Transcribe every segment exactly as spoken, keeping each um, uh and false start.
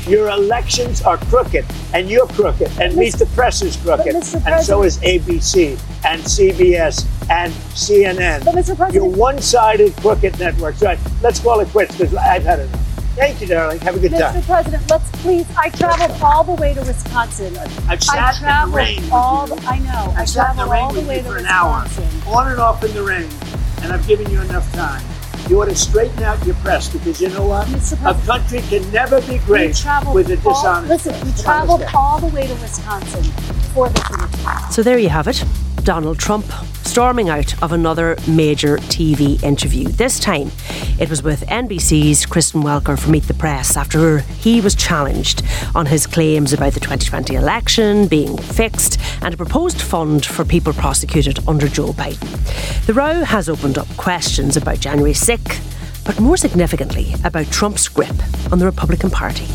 Your elections are crooked, and you're crooked, and Meet the Press is crooked, and so is A B C, and C B S, and C N N. But Mister President, you're one-sided crooked networks. Right, let's call it quits, because I've had enough. Thank you, darling. Have a good Mister time. Mister President, let's please. I traveled all the way to Wisconsin. I've sat in the rain. All the, I know. I've I sat in the traveled rain all the with way you to for an hour, Wisconsin. on and off in the rain, and I've given you enough time. You ought to straighten out your press, because you know what? Mister A country can never be great with a all, dishonest. Listen, we traveled all the way to Wisconsin for this interview. So there you have it. Donald Trump storming out of another major T V interview. This time it was with N B C's Kristen Welker for Meet the Press after he was challenged on his claims about the twenty twenty election being fixed and a proposed fund for people prosecuted under Joe Biden. The row has opened up questions about January sixth, but more significantly about Trump's grip on the Republican Party.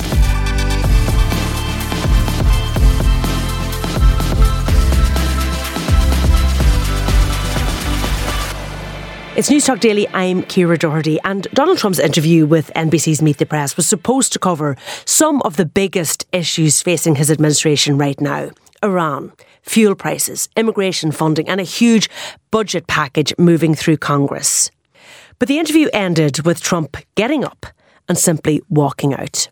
It's Newstalk Daily, I'm Ciara Doherty, and Donald Trump's interview with N B C's Meet the Press was supposed to cover some of the biggest issues facing his administration right now. Iran, fuel prices, immigration funding and a huge budget package moving through Congress. But the interview ended with Trump getting up and simply walking out.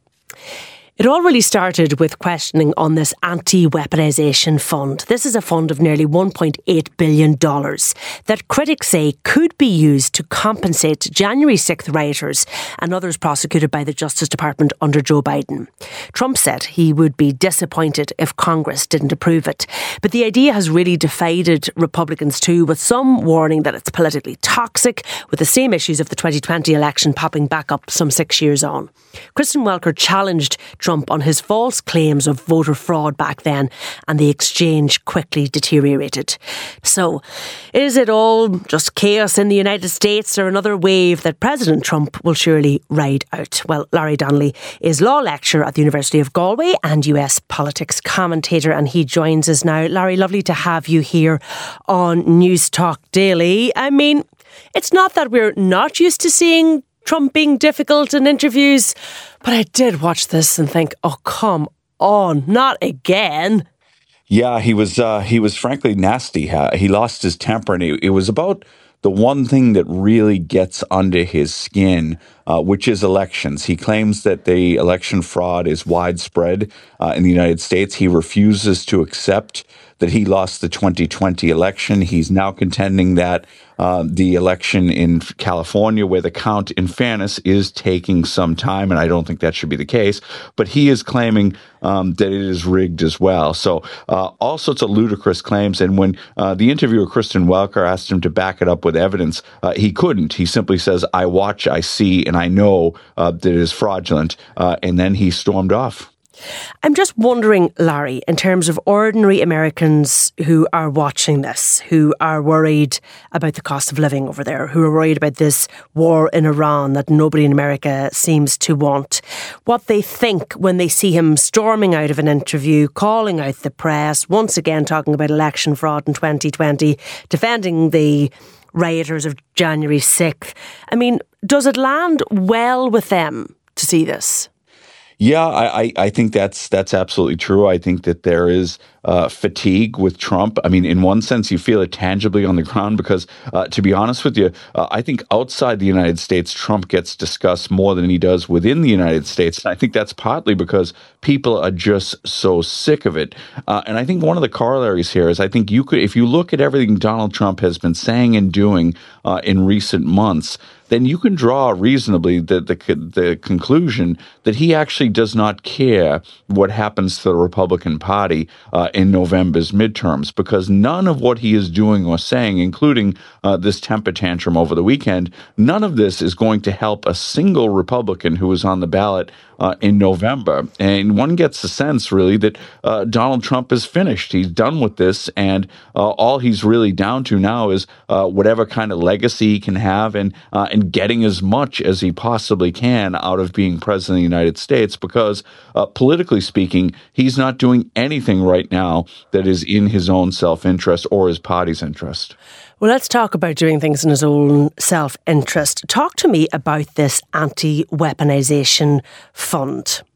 It all really started with questioning on this anti-weaponisation fund. This is a fund of nearly one point eight billion dollars that critics say could be used to compensate January sixth rioters and others prosecuted by the Justice Department under Joe Biden. Trump said he would be disappointed if Congress didn't approve it. But the idea has really divided Republicans too, with some warning that it's politically toxic, with the same issues of the twenty twenty election popping back up some six years on. Kristen Welker challenged Trump on his false claims of voter fraud back then, and the exchange quickly deteriorated. So, is it all just chaos in the United States or another wave that President Trump will surely ride out? Well, Larry Donnelly is law lecturer at the University of Galway and U S politics commentator, and he joins us now. Larry, lovely to have you here on Newstalk Daily. I mean, it's not that we're not used to seeing Trump being difficult in interviews, but I did watch this and think, oh, come on, not again. Yeah, he was uh, he was frankly nasty. Uh, he lost his temper, and it, it was about the one thing that really gets under his skin, uh, which is elections. He claims that the election fraud is widespread uh, in the United States. He refuses to accept that he lost the twenty twenty election. He's now contending that uh, the election in California, where the count, in fairness, is taking some time, and I don't think that should be the case, but he is claiming um, that it is rigged as well. So uh, all sorts of ludicrous claims, and when uh, the interviewer, Kristen Welker, asked him to back it up with evidence, uh, he couldn't. He simply says, I watch, I see, and I know uh, that it is fraudulent, uh, and then he stormed off. I'm just wondering, Larry, in terms of ordinary Americans who are watching this, who are worried about the cost of living over there, who are worried about this war in Iran that nobody in America seems to want, what they think when they see him storming out of an interview, calling out the press, once again talking about election fraud in twenty twenty, defending the rioters of January sixth. I mean, does it land well with them to see this? Yeah, I, I think that's that's absolutely true. I think that there is uh, fatigue with Trump. I mean, in one sense, you feel it tangibly on the ground because, uh, to be honest with you, uh, I think outside the United States, Trump gets discussed more than he does within the United States. And I think that's partly because people are just so sick of it. Uh, and I think one of the corollaries here is I think you could, if you look at everything Donald Trump has been saying and doing uh, in recent months, then you can draw reasonably the, the the conclusion that he actually does not care what happens to the Republican Party uh, in November's midterms, because none of what he is doing or saying, including uh, this temper tantrum over the weekend, none of this is going to help a single Republican who is on the ballot uh, in November. And one gets the sense, really, that uh, Donald Trump is finished. He's done with this, and uh, all he's really down to now is uh, whatever kind of legacy he can have and uh, and getting as much as he possibly can out of being president of the United States, because uh, politically speaking, he's not doing anything right now that is in his own self-interest or his party's interest. Well, let's talk about doing things in his own self-interest. Talk to me about this anti-weaponization fund.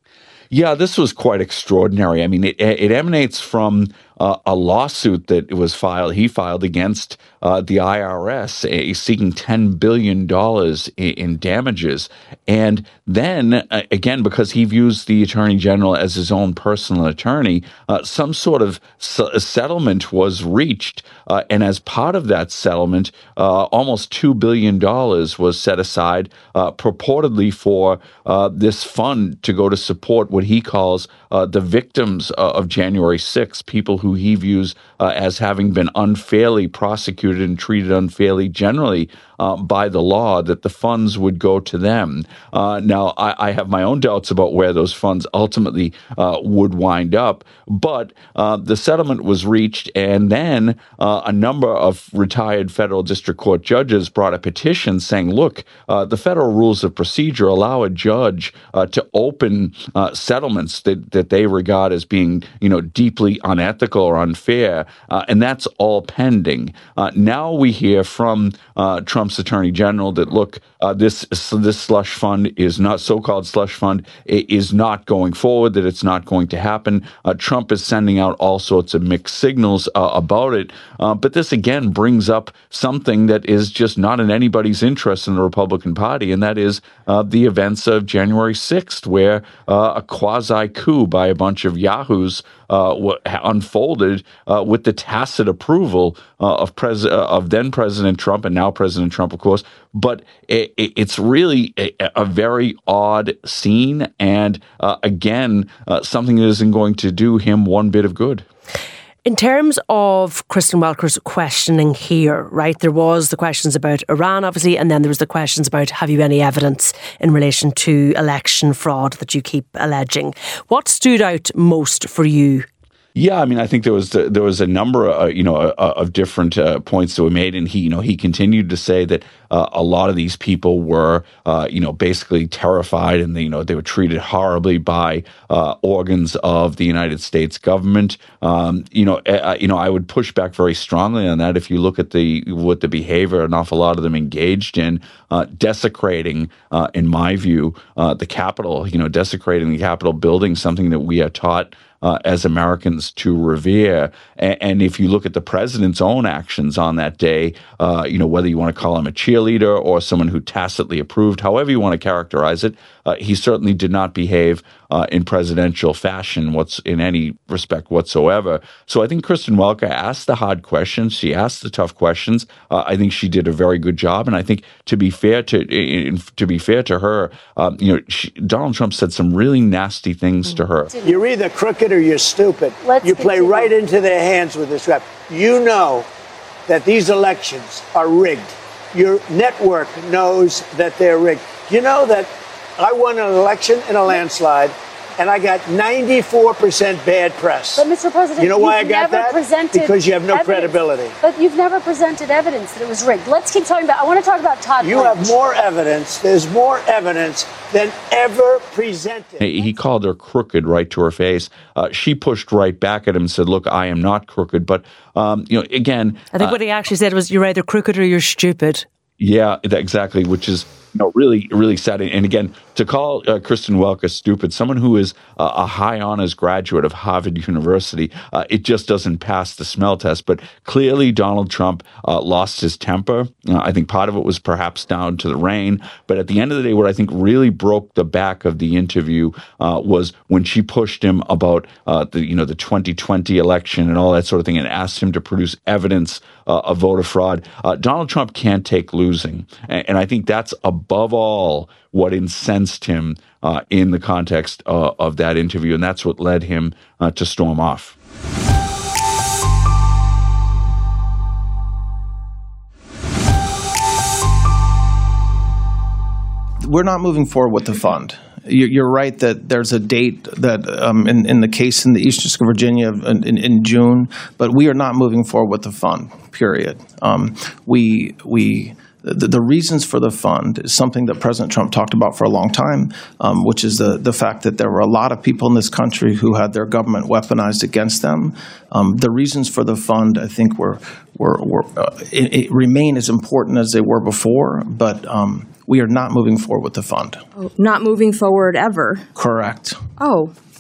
Yeah, this was quite extraordinary. I mean, it, it emanates from uh, a lawsuit that was filed, he filed against uh, the I R S, uh, seeking ten billion dollars in, in damages. And then, uh, again, because he views the Attorney General as his own personal attorney, uh, some sort of s- settlement was reached. Uh, and as part of that settlement, uh, almost two billion dollars was set aside uh, purportedly for uh, this fund to go to support what he calls uh, the victims uh, of January sixth, people who he views uh, as having been unfairly prosecuted and treated unfairly generally uh, by the law, that the funds would go to them. Uh, now, I, I have my own doubts about where those funds ultimately uh, would wind up, but uh, the settlement was reached, and then uh, a number of retired federal district court judges brought a petition saying, look, uh, the federal rules of procedure allow a judge uh, to open uh, settlements that, that they regard as being, you know, deeply unethical or unfair, uh, and that's all pending. Uh, now we hear from uh, Trump's Attorney General that, look, uh, this this slush fund is not, so-called slush fund is not going forward, that it's not going to happen. Uh, Trump is sending out all sorts of mixed signals uh, about it, uh, but this again brings up something that is just not in anybody's interest in the Republican Party, and that is uh, the events of January sixth, where uh, a quasi-coup by a bunch of yahoos uh, w- unfolded uh, with the tacit approval uh, of pres- uh, of then President Trump and now President Trump, of course. But it, it, it's really a, a very odd scene, and uh, again, uh, something that isn't going to do him one bit of good. In terms of Kristen Welker's questioning here, right, there was the questions about Iran, obviously, and then there was the questions about, have you any evidence in relation to election fraud that you keep alleging? What stood out most for you? Yeah, I mean, I think there was there was a number, of, you know, of different uh, points that were made, and he, you know, he continued to say that uh, a lot of these people were, uh, you know, basically terrified, and they, you know, they were treated horribly by uh, organs of the United States government. Um, you know, uh, you know, I would push back very strongly on that. If you look at the what the behavior an awful lot of them engaged in, uh, desecrating, uh, in my view, uh, the Capitol, you know, desecrating the Capitol building, something that we are taught Uh, as Americans to revere. And, and if you look at the president's own actions on that day, uh, you know, whether you want to call him a cheerleader or someone who tacitly approved, however you want to characterize it, uh, he certainly did not behave uh, in presidential fashion what's in any respect whatsoever. So I think Kristen Welker asked the hard questions. She asked the tough questions. Uh, I think she did a very good job. And I think to be fair to in, to be fair to her, um, you know, she, Donald Trump said some really nasty things to her. You're either crooked or you're stupid. Let's you play continue. right into their hands with this rap. You know that these elections are rigged. Your network knows that they're rigged. You know that I won an election in a landslide, and I got ninety-four percent bad press. But, Mister President, you know why I you've got never that? presented Because you have no evidence. credibility. But you've never presented evidence that it was rigged. Let's keep talking about, I want to talk about Todd You Blanche. have more evidence. There's more evidence than ever presented. He, he called her crooked right to her face. Uh, she pushed right back at him and said, look, I am not crooked. But, um, you know, again... I think uh, what he actually said was, you're either crooked or you're stupid. Yeah, exactly, which is, you know, really, really sad. And again, to call uh, Kristen Welker stupid, someone who is uh, a high honors graduate of Harvard University, uh, it just doesn't pass the smell test. But clearly, Donald Trump uh, lost his temper. Uh, I think part of it was perhaps down to the rain. But at the end of the day, what I think really broke the back of the interview uh, was when she pushed him about uh, the, you know, the twenty twenty election and all that sort of thing, and asked him to produce evidence uh, of voter fraud. Uh, Donald Trump can't take losing, and, and I think that's above all what incensed him uh, in the context uh, of that interview, and that's what led him uh, to storm off. We're not moving forward with the fund. You're right that there's a date that um, in, in the case in the Eastern District of Virginia in, in, in June, but we are not moving forward with the fund, period. Um, we we the, the reasons for the fund is something that President Trump talked about for a long time, um, which is the, the fact that there were a lot of people in this country who had their government weaponized against them. Um, the reasons for the fund, I think, were, were, were uh, it, it remain as important as they were before, but um, we are not moving forward with the fund. Oh, not moving forward ever? Correct. Oh,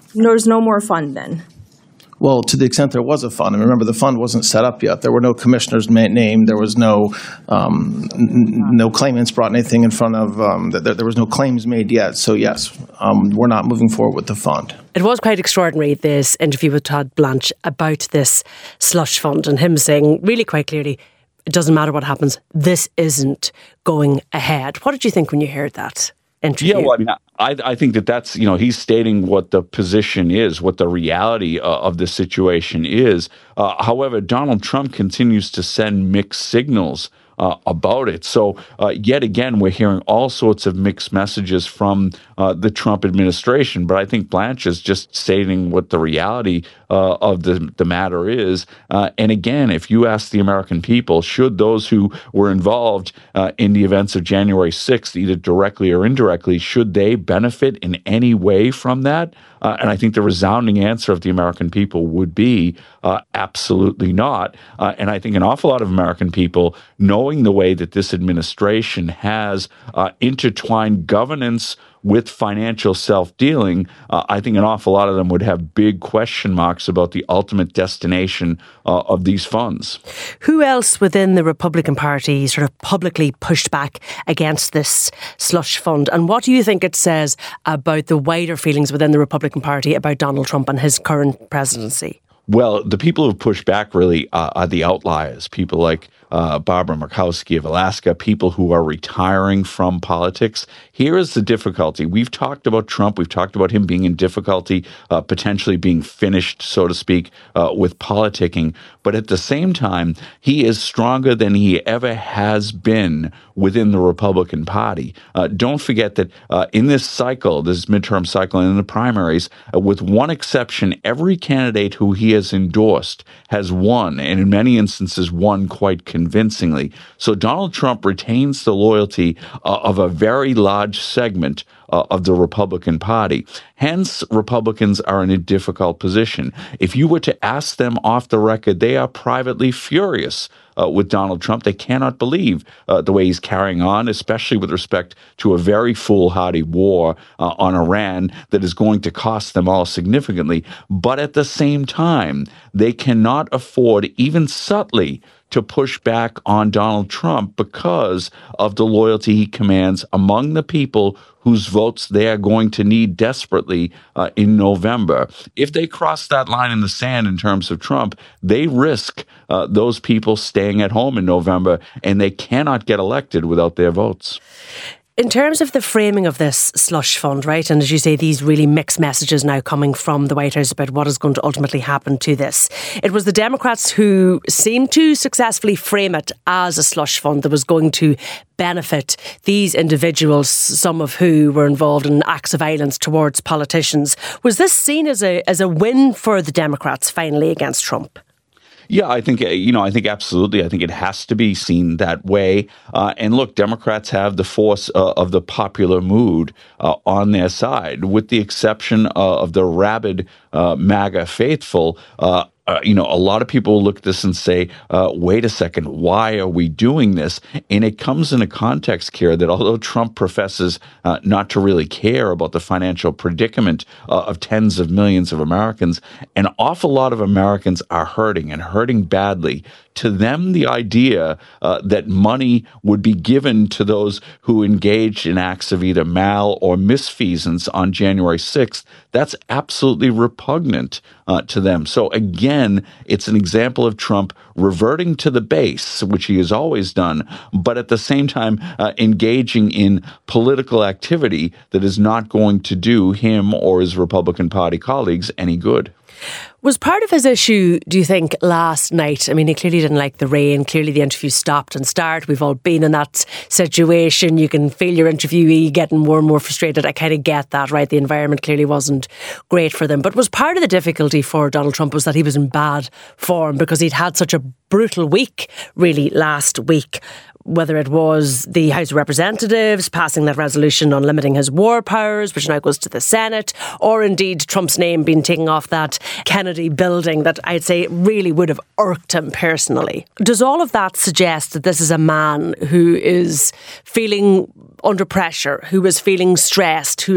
there's no more fund then? Well, to the extent there was a fund, and remember the fund wasn't set up yet. There were no commissioners ma- named. There was no um, n- no claimants brought anything in front of. Um, there, there was no claims made yet. So yes, um, we're not moving forward with the fund. It was quite extraordinary, this interview with Todd Blanche about this slush fund, and him saying really quite clearly, it doesn't matter what happens, this isn't going ahead. What did you think when you heard that interview? Yeah, well, I mean, I, I think that that's, you know, he's stating what the position is, what the reality uh, of the situation is. Uh, however, Donald Trump continues to send mixed signals Uh, about it. So uh, yet again, we're hearing all sorts of mixed messages from uh, the Trump administration. But I think Blanche is just stating what the reality uh, of the, the matter is. Uh, and again, if you ask the American people, should those who were involved uh, in the events of January sixth, either directly or indirectly, should they benefit in any way from that? Uh, and I think the resounding answer of the American people would be uh, absolutely not. Uh, and I think an awful lot of American people, knowing the way that this administration has uh, intertwined governance with financial self-dealing, uh, I think an awful lot of them would have big question marks about the ultimate destination uh, of these funds. Who else within the Republican Party sort of publicly pushed back against this slush fund? And what do you think it says about the wider feelings within the Republican Party about Donald Trump and his current presidency? Well, the people who push back really uh, are the outliers, people like uh, Barbara Murkowski of Alaska, people who are retiring from politics. Here is the difficulty. We've talked about Trump. We've talked about him being in difficulty, uh, potentially being finished, so to speak, uh, with politicking. But at the same time, he is stronger than he ever has been within the Republican Party. Uh, don't forget that uh, in this cycle, this midterm cycle and in the primaries, uh, with one exception, every candidate who he has endorsed has won, and in many instances won quite convincingly. So Donald Trump retains the loyalty uh, of a very large segment uh, of the Republican Party. Hence, Republicans are in a difficult position. If you were to ask them off the record, they are privately furious Uh, with Donald Trump. They cannot believe uh, the way he's carrying on, especially with respect to a very foolhardy war uh, on Iran that is going to cost them all significantly. But at the same time, they cannot afford, even subtly, to push back on Donald Trump because of the loyalty he commands among the people whose votes they are going to need desperately uh, in November. If they cross that line in the sand in terms of Trump, they risk uh, those people staying at home in November, and they cannot get elected without their votes. In terms of the framing of this slush fund, right, and as you say, these really mixed messages now coming from the White House about what is going to ultimately happen to this. It was the Democrats who seemed to successfully frame it as a slush fund that was going to benefit these individuals, some of who were involved in acts of violence towards politicians. Was this seen as a as a win for the Democrats finally against Trump? Yeah, I think, you know, I think absolutely. I think it has to be seen that way. Uh, and look, Democrats have the force uh, of the popular mood uh, on their side, with the exception uh, of the rabid uh, MAGA faithful. Uh, Uh, you know, a lot of people look at this and say, uh, wait a second, why are we doing this? And it comes in a context, Kira, that although Trump professes uh, not to really care about the financial predicament uh, of tens of millions of Americans, an awful lot of Americans are hurting and hurting badly. To them, the idea uh, that money would be given to those who engaged in acts of either mal or misfeasance on January sixth, that's absolutely repugnant uh, to them. So again, it's an example of Trump reverting to the base, which he has always done, but at the same time uh, engaging in political activity that is not going to do him or his Republican Party colleagues any good. Was part of his issue, do you think, last night? I mean, he clearly didn't like the rain. Clearly the interview stopped and started. We've all been in that situation. You can feel your interviewee getting more and more frustrated. I kind of get that, right? The environment clearly wasn't great for them. But was part of the difficulty for Donald Trump was that he was in bad form because he'd had such a brutal week, really, last week. Whether it was the House of Representatives passing that resolution on limiting his war powers, which now goes to the Senate, or indeed Trump's name being taken off that Kennedy building that I'd say really would have irked him personally. Does all of that suggest that this is a man who is feeling under pressure, who is feeling stressed, who is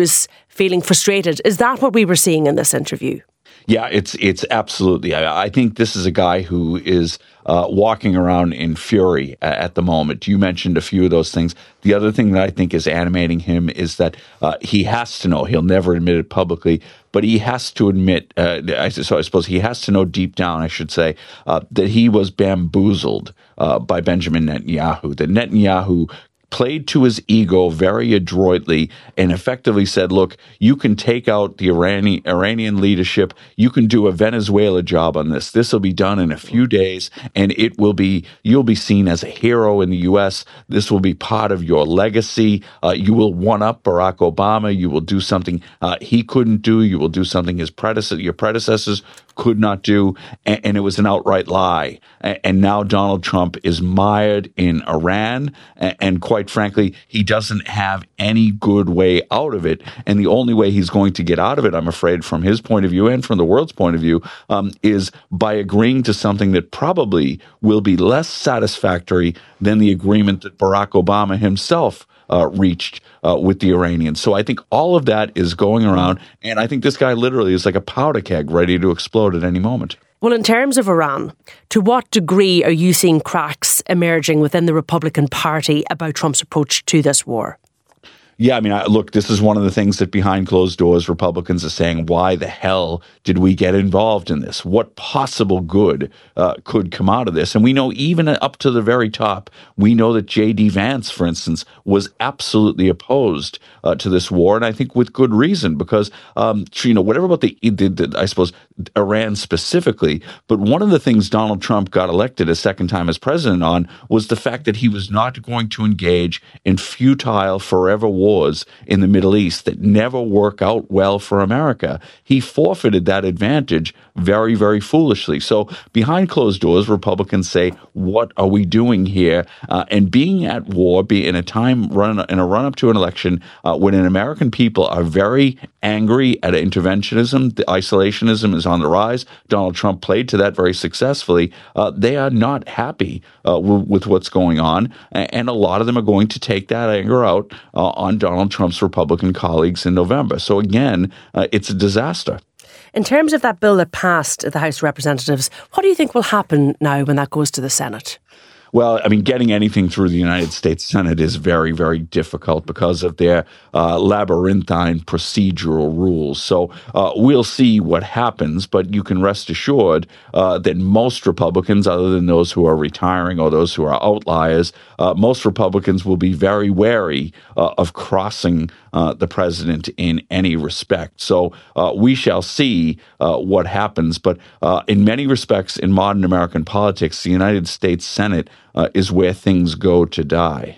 feeling frustrated. Is that what we were seeing in this interview? Yeah, it's it's absolutely. I, I think this is a guy who is uh, walking around in fury at the moment. You mentioned a few of those things. The other thing that I think is animating him is that uh, he has to know, he'll never admit it publicly, but he has to admit, uh, I, so I suppose he has to know deep down, I should say, uh, that he was bamboozled uh, by Benjamin Netanyahu, that Netanyahu played to his ego very adroitly and effectively said, look, you can take out the Iranian, Iranian leadership. You can do a Venezuela job on this. This will be done in a few days, and it will be, you'll be seen as a hero in the U S. This will be part of your legacy. Uh, you will one-up Barack Obama. You will do something uh, he couldn't do. You will do something his predecessor, your predecessors could not do, and, and it was an outright lie. And, and now Donald Trump is mired in Iran, and, and quite frankly, he doesn't have any good way out of it. And the only way he's going to get out of it, I'm afraid, from his point of view and from the world's point of view, um, is by agreeing to something that probably will be less satisfactory than the agreement that Barack Obama himself Uh, reached uh, with the Iranians. So I think all of that is going around, and I think this guy literally is like a powder keg ready to explode at any moment. Well, in terms of Iran, to what degree are you seeing cracks emerging within the Republican Party about Trump's approach to this war? Yeah, I mean, I, look, this is one of the things that behind closed doors, Republicans are saying, why the hell did we get involved in this? What possible good uh, could come out of this? And we know even up to the very top, we know that J D Vance, for instance, was absolutely opposed uh, to this war. And I think with good reason, because, um, you know, whatever about the, the, the, I suppose, Iran specifically, but one of the things Donald Trump got elected a second time as president on was the fact that he was not going to engage in futile, forever wars in the Middle East that never work out well for America. He forfeited that advantage very, very foolishly. So behind closed doors, Republicans say, what are we doing here? Uh, and being at war, be in a time run in a run up to an election uh, when an American people are very angry at interventionism, the isolationism is on the rise. Donald Trump played to that very successfully. Uh, they are not happy uh, w- with what's going on, and a lot of them are going to take that anger out uh, on Donald Trump's Republican colleagues in November. So again, uh, it's a disaster. In terms of that bill that passed at the House of Representatives, what do you think will happen now when that goes to the Senate? Well, I mean, getting anything through the United States Senate is very, very difficult because of their uh, labyrinthine procedural rules. So uh, we'll see what happens, but you can rest assured uh, that most Republicans, other than those who are retiring or those who are outliers, uh, most Republicans will be very wary uh, of crossing uh, the president in any respect. So uh, we shall see uh, what happens. But uh, in many respects, in modern American politics, the United States Senate Uh, is where things go to die.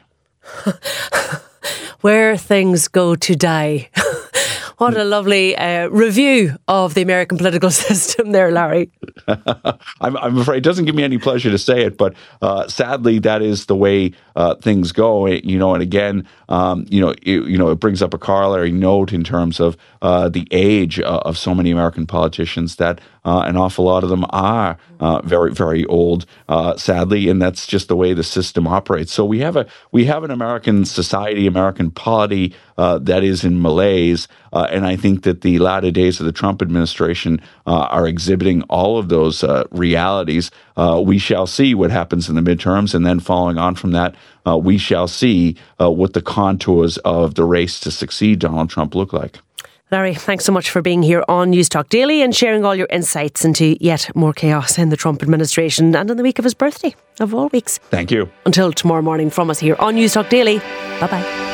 Where things go to die. What a lovely uh, review of the American political system there, Larry. I'm, I'm afraid it doesn't give me any pleasure to say it, but uh, sadly, that is the way uh, things go. You know, and again, um, you know, it, you know, it brings up a corollary note in terms of uh, the age uh, of so many American politicians that uh, an awful lot of them are uh, very, very old, uh, sadly, and that's just the way the system operates. So we have a we have an American society, American polity uh, that is in malaise. Uh, and I think that the latter days of the Trump administration uh, are exhibiting all of those uh, realities. Uh, we shall see what happens in the midterms, and then following on from that, uh, we shall see uh, what the contours of the race to succeed Donald Trump look like. Larry, thanks so much for being here on News Talk Daily and sharing all your insights into yet more chaos in the Trump administration and in the week of his birthday, of all weeks. Thank you. Until tomorrow morning from us here on News Talk Daily. Bye-bye.